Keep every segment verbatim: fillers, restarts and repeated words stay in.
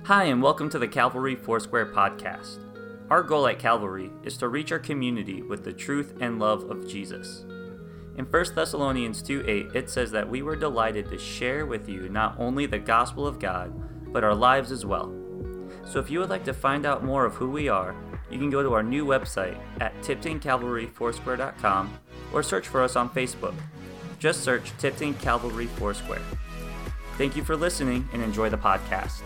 Hi, and welcome to the Calvary Foursquare podcast. Our goal at Calvary is to reach our community with the truth and love of Jesus. In First Thessalonians two eight, it says that we were delighted to share with you not only the gospel of God, but our lives as well. So if you would like to find out more of who we are, you can go to our new website at tipton calvary foursquare dot com or search for us on Facebook. Just search Tipton Calvary Foursquare. Thank you for listening and enjoy the podcast.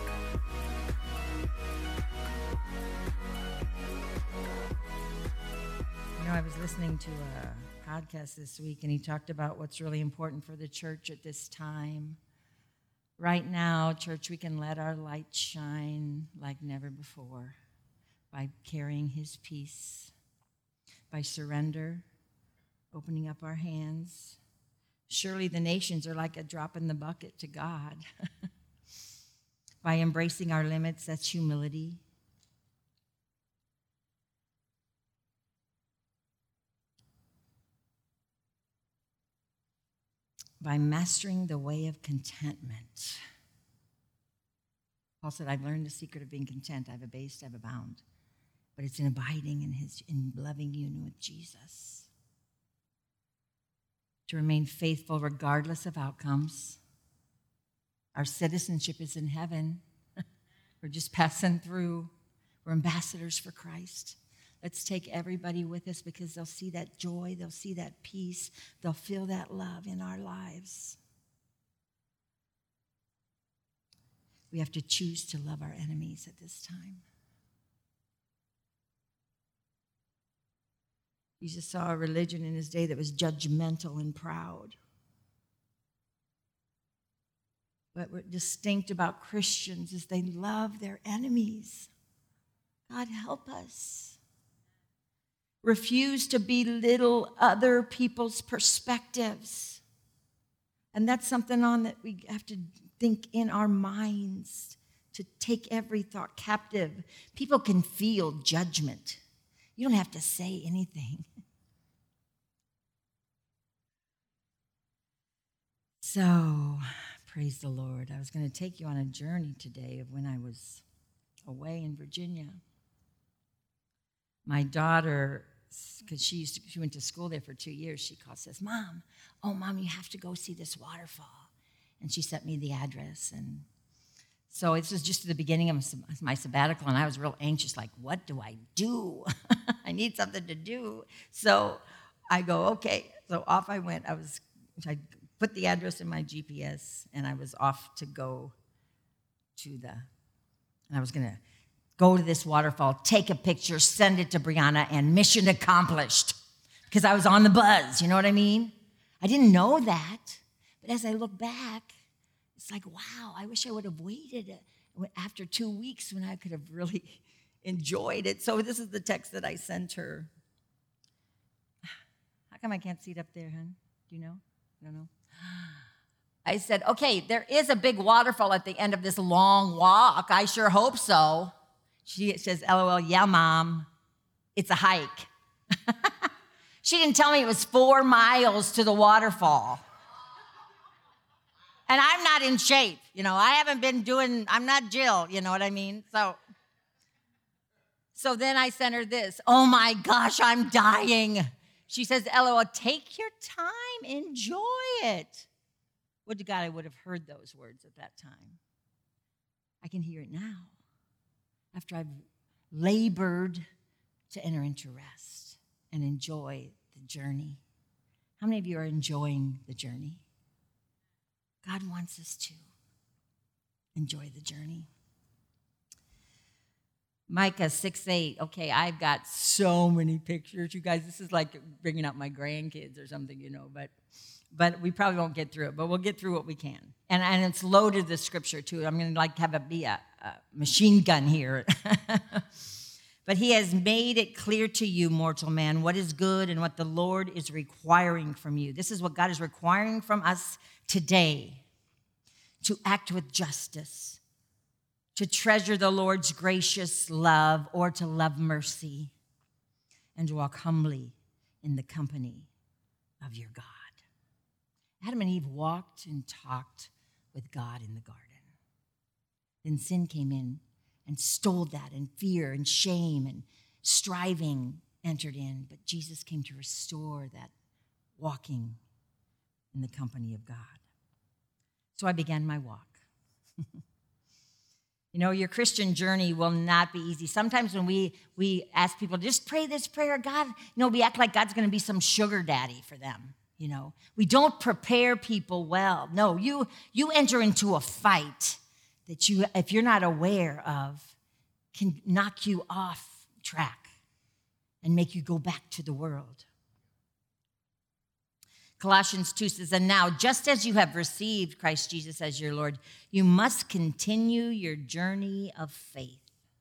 You know, I was listening to a podcast this week, and he talked about what's really important for the church at this time. Right now, church, we can let our light shine like never before by carrying his peace, by surrender, opening up our hands. Surely the nations are like a drop in the bucket to God. By embracing our limits, that's humility. By mastering the way of contentment. Paul said, I've learned the secret of being content. I've abased, I've abound. But it's in abiding in his, in loving union with Jesus. To remain faithful regardless of outcomes. Our citizenship is in heaven. We're just passing through. We're ambassadors for Christ. Let's take everybody with us because they'll see that joy, they'll see that peace, they'll feel that love in our lives. We have to choose to love our enemies at this time. Jesus saw a religion in his day that was judgmental and proud. But what's distinct about Christians is they love their enemies. God help us. Refuse to belittle other people's perspectives. And that's something on that we have to think in our minds, to take every thought captive. People can feel judgment. You don't have to say anything. So, praise the Lord. I was going to take you on a journey today of when I was away in Virginia. My daughter, because she used to, she went to school there for two years, she called, says, Mom, oh, Mom, you have to go see this waterfall. And she sent me the address. And so this was just at the beginning of my sabbatical, and I was real anxious, like, what do I do? I need something to do. So I go, okay. So off I went. I was, I put the address in my G P S, and I was off to go to the, and I was going to go to this waterfall, take a picture, send it to Brianna, and mission accomplished. Because I was on the buzz, you know what I mean? I didn't know that. But as I look back, it's like, wow, I wish I would have waited after two weeks when I could have really enjoyed it. So this is the text that I sent her. How come I can't see it up there, hon? Do you know? I don't know. I said, okay, there is a big waterfall at the end of this long walk. I sure hope so. She says, LOL, yeah, Mom, it's a hike. She didn't tell me it was four miles to the waterfall. And I'm not in shape, you know. I haven't been doing, I'm not Jill, you know what I mean? So, so then I sent her this. Oh my gosh, I'm dying. She says, LOL, take your time, enjoy it. Would to God I would have heard those words at that time. I can hear it now. After I've labored to enter into rest and enjoy the journey. How many of you are enjoying the journey? God wants us to enjoy the journey. Micah six eight. Okay, I've got so many pictures. You guys, this is like bringing out my grandkids or something, you know, but but we probably won't get through it, but we'll get through what we can. And, and it's loaded with scripture, too. I'm going to like have it be a, a machine gun here. But he has made it clear to you, mortal man, what is good and what the Lord is requiring from you. This is what God is requiring from us today, to act with justice, to treasure the Lord's gracious love, or to love mercy, and to walk humbly in the company of your God. Adam and Eve walked and talked with God in the garden. Then sin came in and stole that, and fear and shame and striving entered in. But Jesus came to restore that walking in the company of God. So I began my walk. You know, your Christian journey will not be easy. Sometimes when we, we ask people, just pray this prayer, God, you know, we act like God's going to be some sugar daddy for them, you know. We don't prepare people well. No, you, you enter into a fight that you, if you're not aware of, can knock you off track and make you go back to the world. Colossians two says, and now, just as you have received Christ Jesus as your Lord, you must continue your journey of faith,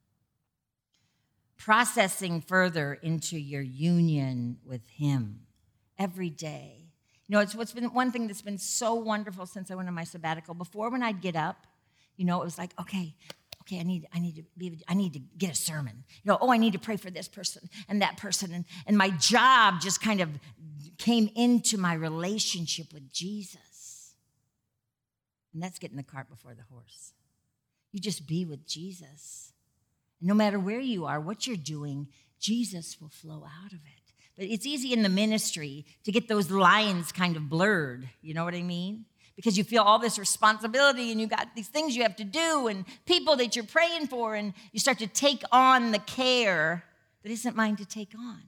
processing further into your union with him every day. You know, it's what's been one thing that's been so wonderful since I went on my sabbatical. Before, when I'd get up, you know, it was like, okay, okay, I need, I need to be, I need to get a sermon. You know, oh, I need to pray for this person and that person. And, and my job just kind of came into my relationship with Jesus. And that's getting the cart before the horse. You just be with Jesus. And no matter where you are, what you're doing, Jesus will flow out of it. But it's easy in the ministry to get those lines kind of blurred. You know what I mean? Because you feel all this responsibility and you got these things you have to do and people that you're praying for, and you start to take on the care that isn't mine to take on.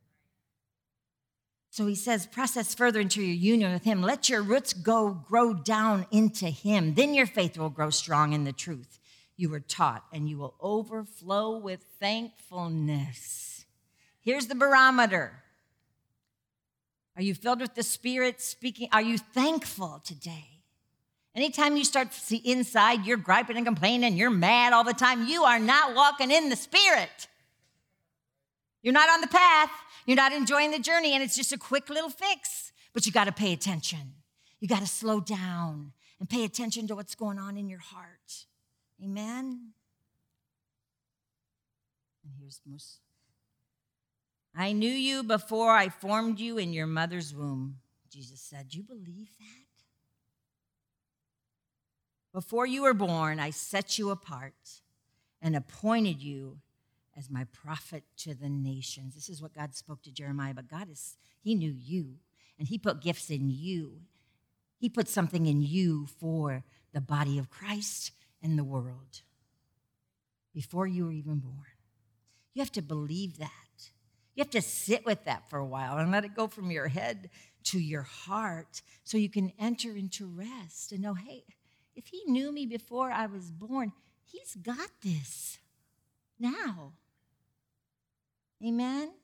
So he says, process further into your union with him. Let your roots go grow down into him. Then your faith will grow strong in the truth you were taught, and you will overflow with thankfulness. Here's the barometer. Are you filled with the Spirit speaking? Are you thankful today? Anytime you start to see inside, you're griping and complaining, you're mad all the time, you are not walking in the Spirit. You're not on the path. You're not enjoying the journey, and it's just a quick little fix. But you got to pay attention. You got to slow down and pay attention to what's going on in your heart. Amen? And here's most. I knew you before I formed you in your mother's womb, Jesus said. Do you believe that? Before you were born, I set you apart and appointed you as my prophet to the nations. This is what God spoke to Jeremiah, but God is, he knew you, and he put gifts in you. He put something in you for the body of Christ and the world before you were even born. You have to believe that. You have to sit with that for a while and let it go from your head to your heart so you can enter into rest and know, hey, if he knew me before I was born, he's got this now. Amen?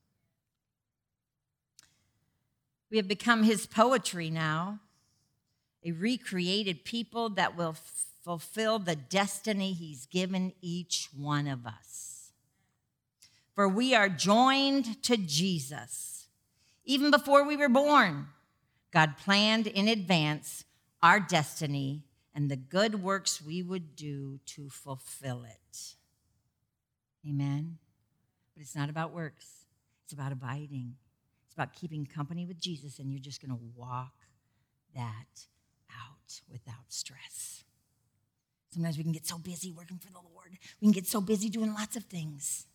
We have become his poetry now, a recreated people that will f- fulfill the destiny he's given each one of us. For we are joined to Jesus. Even before we were born, God planned in advance our destiny and the good works we would do to fulfill it. Amen? But it's not about works. It's about abiding. It's about keeping company with Jesus, and you're just going to walk that out without stress. Sometimes we can get so busy working for the Lord. We can get so busy doing lots of things.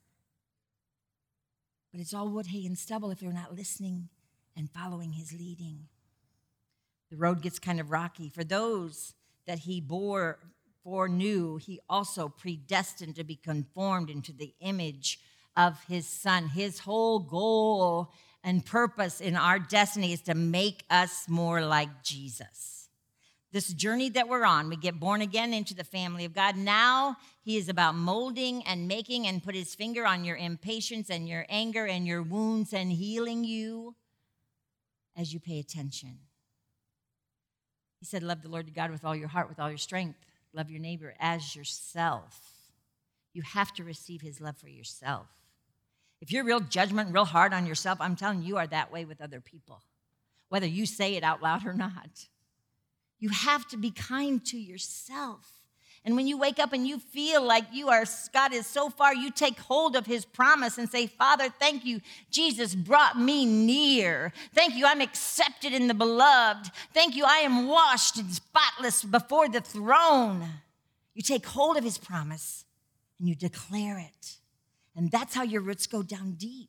But it's all wood, hay, and stubble if you're not listening and following his leading. The road gets kind of rocky. For those that he bore, foreknew, he also predestined to be conformed into the image of his Son. His whole goal and purpose in our destiny is to make us more like Jesus. This journey that we're on, we get born again into the family of God. Now he is about molding and making and put his finger on your impatience and your anger and your wounds and healing you as you pay attention. He said, love the Lord your God with all your heart, with all your strength. Love your neighbor as yourself. You have to receive his love for yourself. If you're real judgment, real hard on yourself, I'm telling you, you are that way with other people, whether you say it out loud or not. You have to be kind to yourself. And when you wake up and you feel like you are, God is so far, you take hold of his promise and say, Father, thank you. Jesus brought me near. Thank you. I'm accepted in the beloved. Thank you. I am washed and spotless before the throne. You take hold of his promise and you declare it. And that's how your roots go down deep.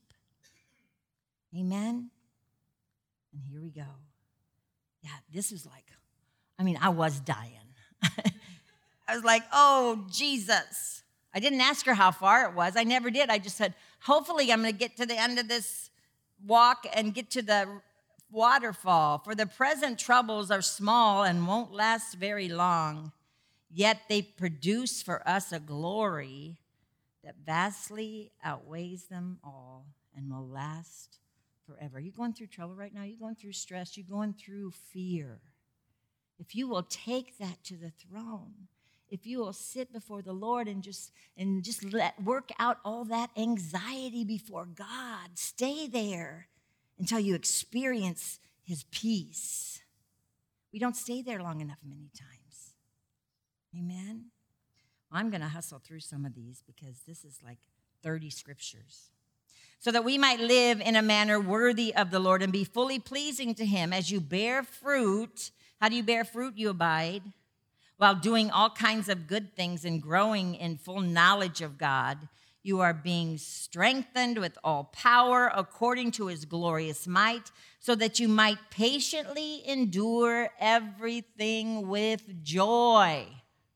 Amen? And here we go. Yeah, this is like, I mean, I was dying. I was like, oh, Jesus. I didn't ask her how far it was. I never did. I just said, hopefully I'm going to get to the end of this walk and get to the waterfall. For the present troubles are small and won't last very long, yet they produce for us a glory that vastly outweighs them all and will last forever. You're going through trouble right now. You're going through stress. You're going through fear. If you will take that to the throne, if you will sit before the Lord and just and just let work out all that anxiety before God, stay there until you experience his peace. We don't stay there long enough many times. Amen? Well, I'm going to hustle through some of these because this is like thirty scriptures. So that we might live in a manner worthy of the Lord and be fully pleasing to him as you bear fruit. How do you bear fruit? You abide. While doing all kinds of good things and growing in full knowledge of God, you are being strengthened with all power according to his glorious might, so that you might patiently endure everything with joy.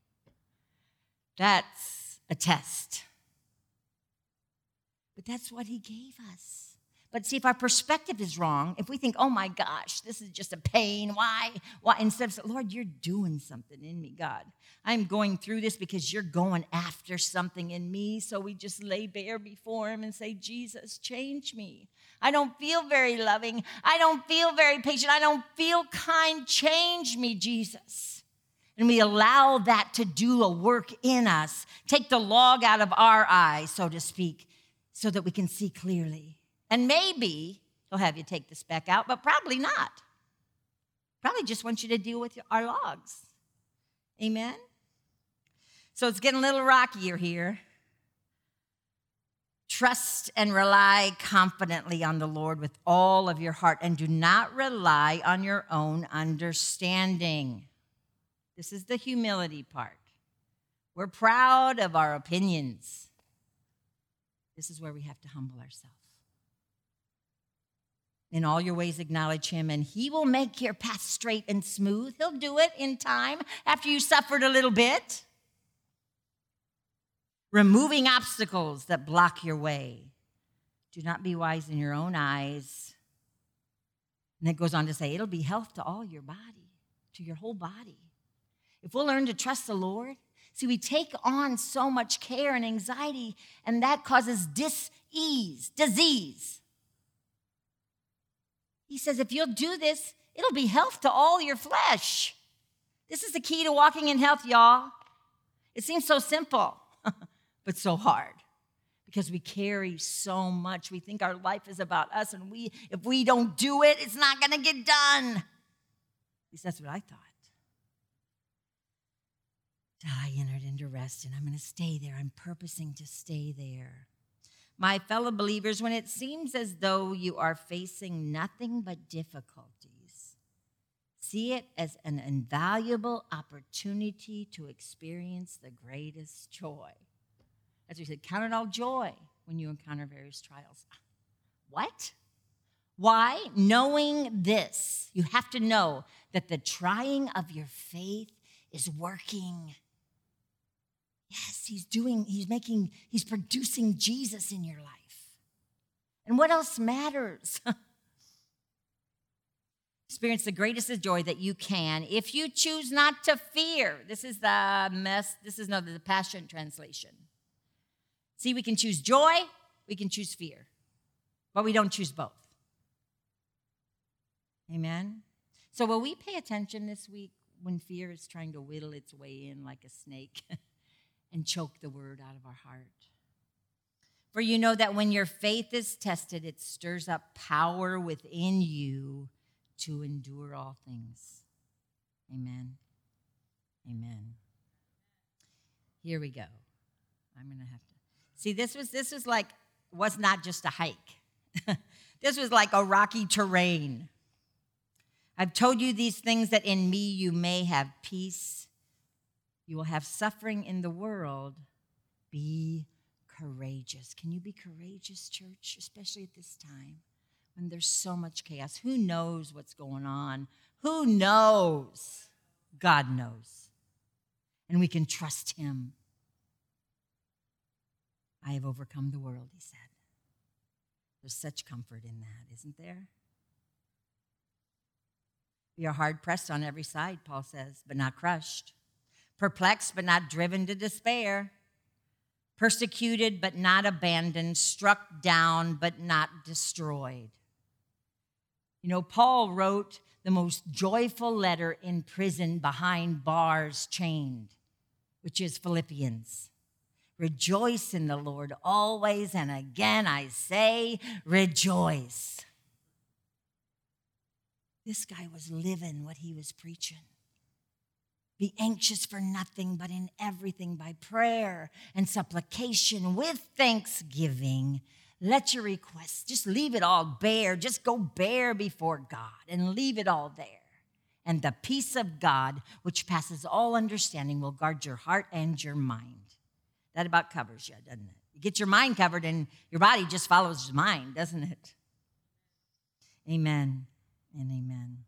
That's a test. But that's what he gave us. But see, if our perspective is wrong, if we think, oh my gosh, this is just a pain, why? Why? Instead of saying, Lord, you're doing something in me, God. I'm going through this because you're going after something in me. So we just lay bare before him and say, Jesus, change me. I don't feel very loving. I don't feel very patient. I don't feel kind. Change me, Jesus. And we allow that to do a work in us. Take the log out of our eye, so to speak, so that we can see clearly. And maybe he'll have you take the speck out, but probably not. Probably just wants you to deal with our logs. Amen? So it's getting a little rockier here. Trust and rely confidently on the Lord with all of your heart, and do not rely on your own understanding. This is the humility part. We're proud of our opinions. This is where we have to humble ourselves. In all your ways acknowledge him, and he will make your path straight and smooth. He'll do it in time after you suffered a little bit. Removing obstacles that block your way. Do not be wise in your own eyes. And it goes on to say, it'll be health to all your body, to your whole body. If we'll learn to trust the Lord, see, we take on so much care and anxiety, and that causes dis-ease, disease. He says, if you'll do this, it'll be health to all your flesh. This is the key to walking in health, y'all. It seems so simple, but so hard because we carry so much. We think our life is about us, and we, if we don't do it, it's not going to get done. At least that's what I thought. I entered into rest, and I'm going to stay there. I'm purposing to stay there. My fellow believers, when it seems as though you are facing nothing but difficulties, see it as an invaluable opportunity to experience the greatest joy. As we said, count it all joy when you encounter various trials. What? Why? Knowing this, you have to know that the trying of your faith is working. Yes, he's doing, he's making, he's producing Jesus in your life. And what else matters? Experience the greatest of joy that you can if you choose not to fear. This is the mess, this is no, the Passion Translation. See, we can choose joy, we can choose fear, but we don't choose both. Amen? So will we pay attention this week when fear is trying to whittle its way in like a snake? And choke the word out of our heart. For you know that when your faith is tested, it stirs up power within you to endure all things. Amen. Amen. Here we go. I'm going to have to. See, this was this was like, was not just a hike. This was like a rocky terrain. I've told you these things that in me you may have peace. You will have suffering in the world, Be courageous. Can you be courageous, church, especially at this time when there's so much chaos? Who knows what's going on? Who knows? God knows. And we can trust him. I have overcome the world, he said. There's such comfort in that, isn't there? We are hard pressed on every side, Paul says, but not crushed. Perplexed, but not driven to despair. Persecuted, but not abandoned. Struck down, but not destroyed. You know, Paul wrote the most joyful letter in prison behind bars chained, which is Philippians. Rejoice in the Lord always, and again I say, rejoice. This guy was living what he was preaching. Be anxious for nothing, but in everything by prayer and supplication with thanksgiving. Let your requests, just leave it all bare. Just go bare before God and leave it all there. And the peace of God, which passes all understanding, will guard your heart and your mind. That about covers you, doesn't it? You get your mind covered and your body just follows your mind, doesn't it? Amen and amen.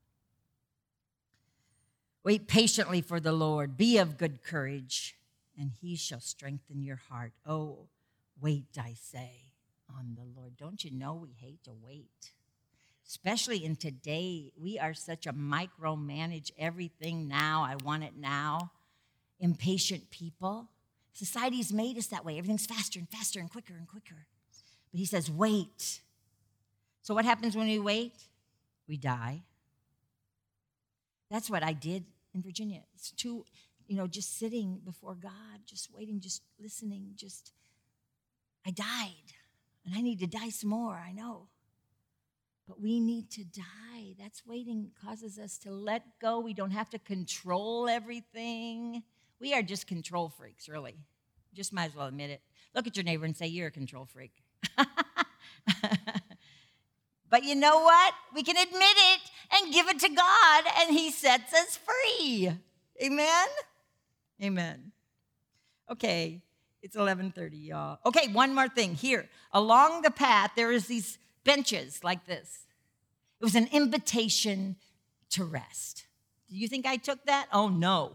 Wait patiently for the Lord. Be of good courage, and he shall strengthen your heart. Oh, wait, I say, on the Lord. Don't you know we hate to wait? Especially in today, we are such a micromanage everything now. I want it now. Impatient people. Society's made us that way. Everything's faster and faster and quicker and quicker. But he says, wait. So what happens when we wait? We die. That's what I did in Virginia. It's too, you know, just sitting before God, just waiting, just listening, just, I died. And I need to die some more, I know. But we need to die. That's waiting causes us to let go. We don't have to control everything. We are just control freaks, really. Just might as well admit it. Look at your neighbor and say, you're a control freak. But you know what? We can admit it and give it to God, and he sets us free. Amen? Amen. Okay, it's eleven thirty, y'all. Okay, one more thing. Here, along the path, there is these benches like this. It was an invitation to rest. Do you think I took that? Oh, no.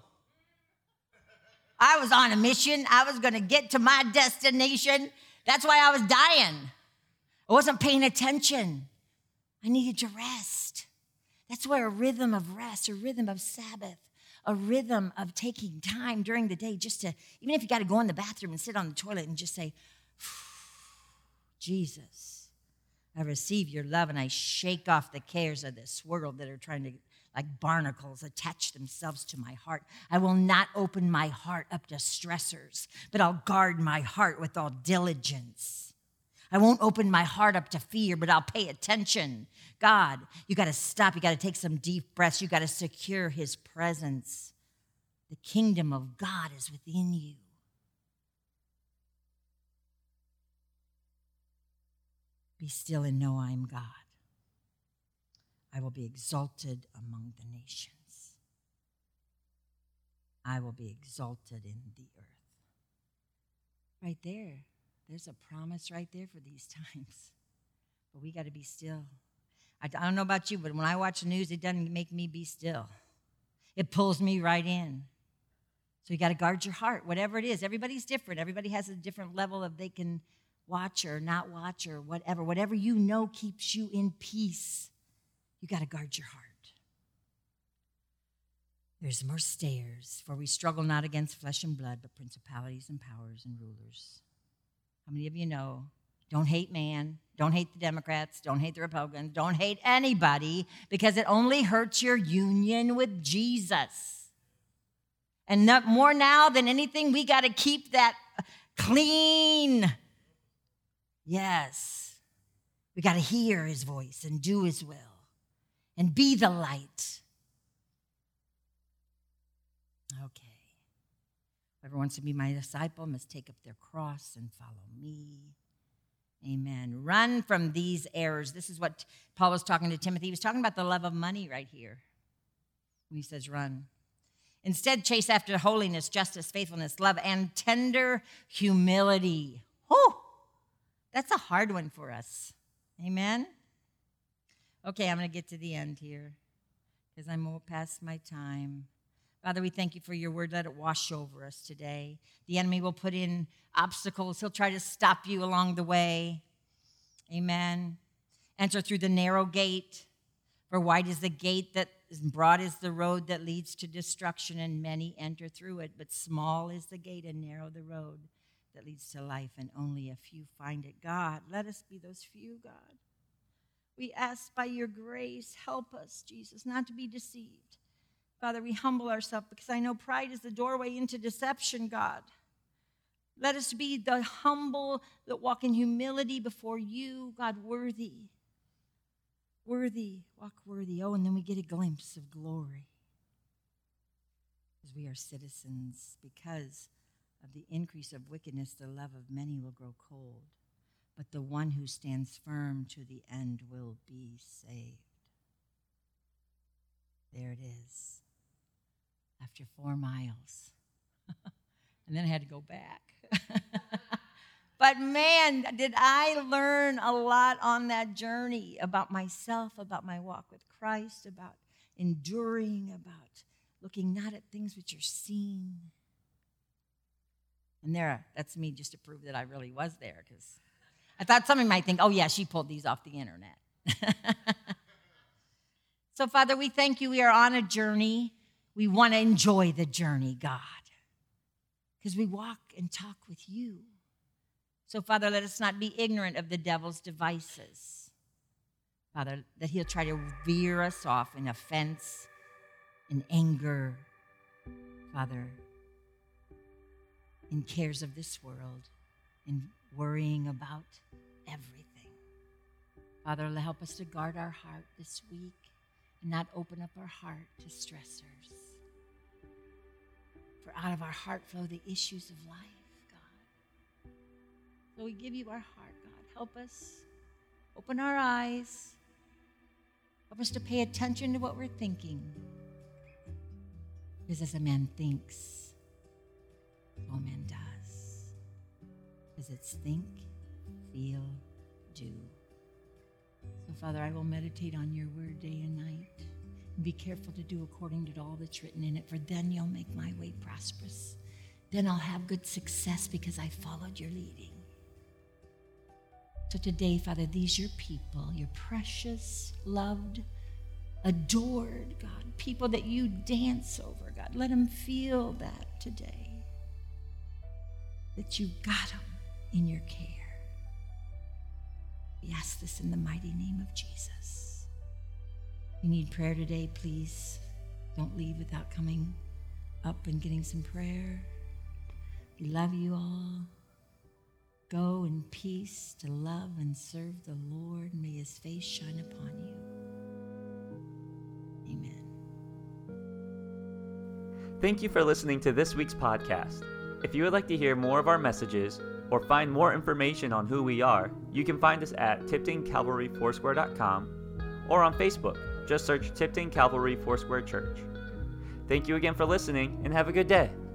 I was on a mission. I was going to get to my destination. That's why I was dying. I wasn't paying attention. I needed to rest. That's where a rhythm of rest, a rhythm of Sabbath, a rhythm of taking time during the day just to, even if you got to go in the bathroom and sit on the toilet and just say, Jesus, I receive your love and I shake off the cares of this world that are trying to, like barnacles, attach themselves to my heart. I will not open my heart up to stressors, but I'll guard my heart with all diligence. I won't open my heart up to fear, but I'll pay attention. God, you got to stop. You got to take some deep breaths. You got to secure his presence. The kingdom of God is within you. Be still and know I am God. I will be exalted among the nations. I will be exalted in the earth. Right there. There's a promise right there for these times. But we got to be still. I, I don't know about you, but when I watch the news, it doesn't make me be still. It pulls me right in. So you got to guard your heart, whatever it is. Everybody's different. Everybody has a different level of they can watch or not watch or whatever. Whatever you know keeps you in peace. You got to guard your heart. There's more stairs, for we struggle not against flesh and blood, but principalities and powers and rulers. How many of you know, don't hate man, don't hate the Democrats, don't hate the Republicans, don't hate anybody, because it only hurts your union with Jesus. And not more now than anything, we got to keep that clean. Yes. We got to hear his voice and do his will and be the light. Okay. Whoever wants to be my disciple must take up their cross and follow me. Amen. Run from these errors. This is what Paul was talking to Timothy. He was talking about the love of money right here when he says run. Instead, chase after holiness, justice, faithfulness, love, and tender humility. Oh, that's a hard one for us. Amen? Okay, I'm going to get to the end here because I'm past my time. Father, we thank you for your word. Let it wash over us today. The enemy will put in obstacles. He'll try to stop you along the way. Amen. Enter through the narrow gate, for wide is the gate that is broad is the road that leads to destruction, and many enter through it. But small is the gate and narrow the road that leads to life, and only a few find it. God, let us be those few, God. We ask by your grace, help us, Jesus, not to be deceived. Father, we humble ourselves because I know pride is the doorway into deception, God. Let us be the humble that walk in humility before you, God, worthy. Worthy, walk worthy. Oh, and then we get a glimpse of glory. Because we are citizens. Because of the increase of wickedness, the love of many will grow cold. But the one who stands firm to the end will be saved. There it is. After four miles. And then I had to go back. But man, did I learn a lot on that journey about myself, about my walk with Christ, about enduring, about looking not at things which are seen. And there, that's me just to prove that I really was there, because I thought somebody might think, oh yeah, she pulled these off the internet. So Father, we thank you. We are on a journey. We want to enjoy the journey, God, because we walk and talk with you. So, Father, let us not be ignorant of the devil's devices. Father, that he'll try to veer us off in offense, in anger, Father, in cares of this world, in worrying about everything. Father, help us to guard our heart this week and not open up our heart to stressors. For out of our heart flow the issues of life. So we give you our heart, God. Help us. Open our eyes. Help us to pay attention to what we're thinking. Because as a man thinks, so a man does. Because it's think, feel, do. So, Father, I will meditate on your word day and night. And be careful to do according to all that's written in it, for then you'll make my way prosperous. Then I'll have good success because I followed your leading. So today, Father, these your people, your precious, loved, adored, God, people that you dance over, God. Let them feel that today, that you got them in your care. We ask this in the mighty name of Jesus. If you need prayer today, please don't leave without coming up and getting some prayer. We love you all. Go in peace to love and serve the Lord. May his face shine upon you. Amen. Thank you for listening to this week's podcast. If you would like to hear more of our messages or find more information on who we are, you can find us at tipton calvary foursquare dot com or on Facebook. Just search Tipton Calvary Foursquare Church. Thank you again for listening, and have a good day.